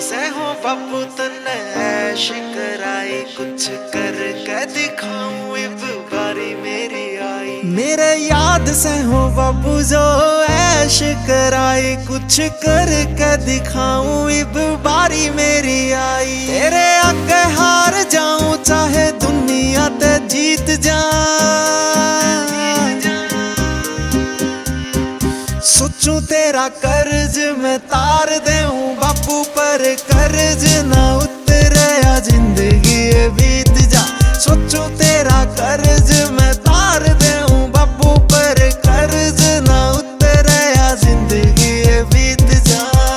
से हो बाबू तन्ने ऐश कराई, कुछ करके दिखाऊं इब बारी मेरी आई। मेरे याद से हो बाबू जो ऐश कराई, कुछ करके दिखाऊं इब बारी मेरी आई। तेरे आगे हार जाऊं चाहे दुनिया ते जीत जा, सोचूं तेरा कर्ज मैं तार देऊं बापू, पर कर्ज ना उतरे या जिंदगी बीत जा। सोचूं तेरा कर्ज मैं तार देऊं बापू, पर कर्ज ना उतरे या जिंदगी बीत जा।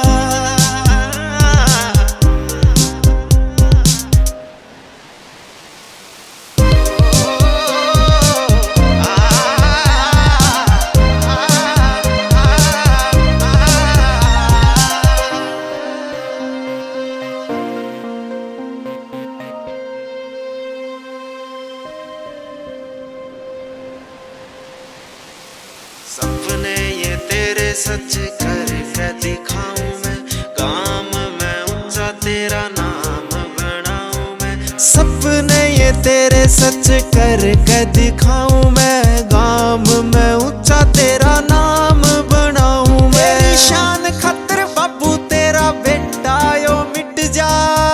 सपने ये तेरे सच करके दिखाऊं मैं, काम मैं ऊंचा तेरा नाम बनाऊं मैं। सपने ये तेरे सच करके दिखाऊं मैं, काम मैं ऊंचा तेरा नाम बनाऊं मैं। तेरी शान खातिर बाबू तेरा बेटा यो मिट जा,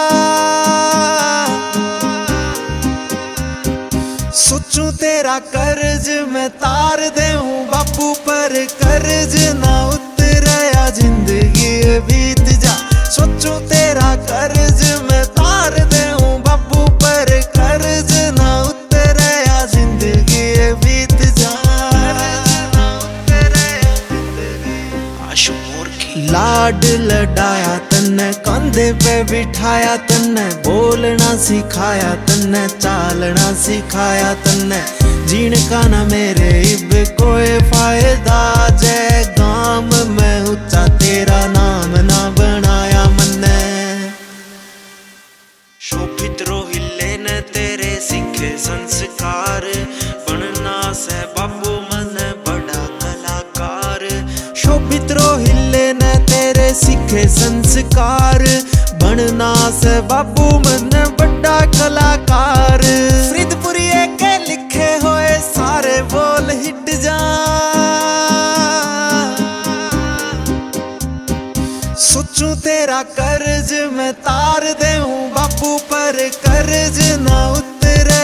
सोचूं तेरा कर्ज मैं तार देऊं बापू, पर कर्ज ना उतरे या जिंदगी बीत जा। सोचूं तेरा कर्ज मैं तार देऊं बापू, पर कर्ज ना उतरे या जिंदगी बीत जा। लाड लडाया तन्ने, कंधे पे बिठाया तन्ने, बोलना सिखाया तन्ने, चालना सिखाया तन्ने। जीण का ना मेरे इब कोई फायदा, जय गाम में ऊंचा तेरा नाम ना बनाया मन्ने। शोभित रोहिले ने तेरे सीखे संस्कार, बनना से बाबू मन बड़ा कलाकार। शोभित रोहिले ने तेरे सीखे संस्कार, बनना से बाबू मन बड़ा कलाकार। फरीदपुरी के लिखे होए सारे बोल हिट जा, सोचूं तेरा कर्ज मैं तार देऊं बापू, पर कर्ज ना उतरे